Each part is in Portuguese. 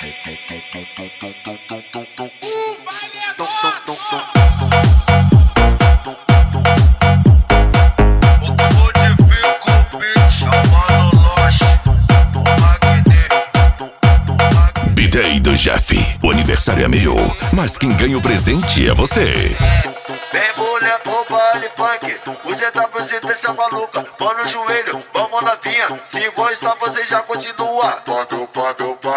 B-Day do Jeff, o aniversário é meu, mas quem ganha o presente é você. Vem mulher pro baile funk, você tá por dessa maluca, mão no joelho, vamos novinha, se gostar você já continua. Meu pai,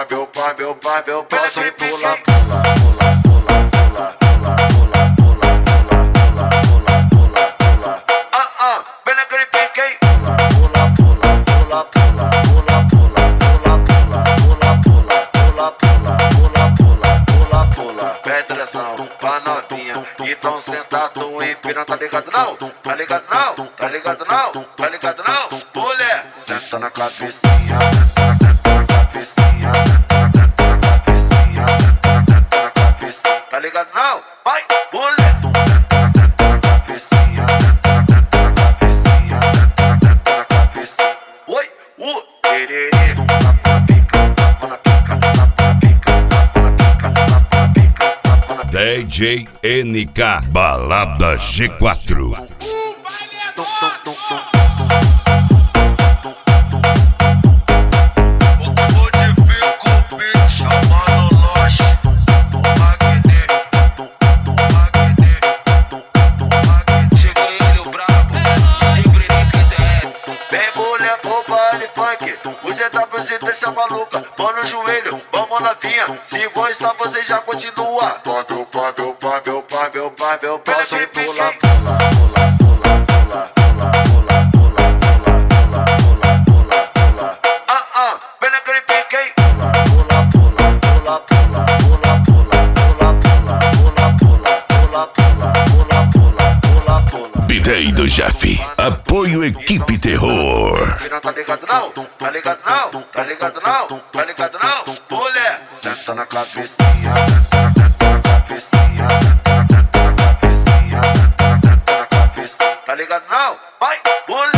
pode pula, pula, pula, pula, pula, pula, pula, pula, pula, pula, pula. Vem naquele pique, hein? Pula, pula, pula, pula, pula, pula, pula, pula, pula, pula, pula, pula, pula, pula, pula. Presta atenção pra novinha, então sentado em piranha, tá ligado não? Tá ligado não? Tá ligado não? Tá ligado não? Mulher, senta na cabecinha, senta na cabecinha, senta na cabecinha, senta na cabecinha. Tá ligado não? Vai, mulher, senta na cabecinha, senta na cabecinha, senta na cabecinha. Oi, tererê, tapa na pica, tapa na pica, tapa na pica, tapa na pica, tapa na pica, tapa na pica. DJ NK, Balada G4. Você tá por dessa maluca, mão no joelho, vamos novinha, se gostar você já continua. Meu pai, pode pula, pula, pula, pula, pula, pula, pula, pula, pula, pula, pula, pula. Vem naquele pique, hein? Pula, pula, pula, pula, pula, pula, pula, pula, pula, pula, pula, pula, pula, pula. B-Day do Jeff, apoio Equipe Terror. Tá ligado não? Tá ligado não? Tá ligado não? Tá ligado não? Mulher, senta na cabecinha, senta na cabecinha, senta na cabecinha, senta na cabecinha. Tá ligado não? Vai, mulher.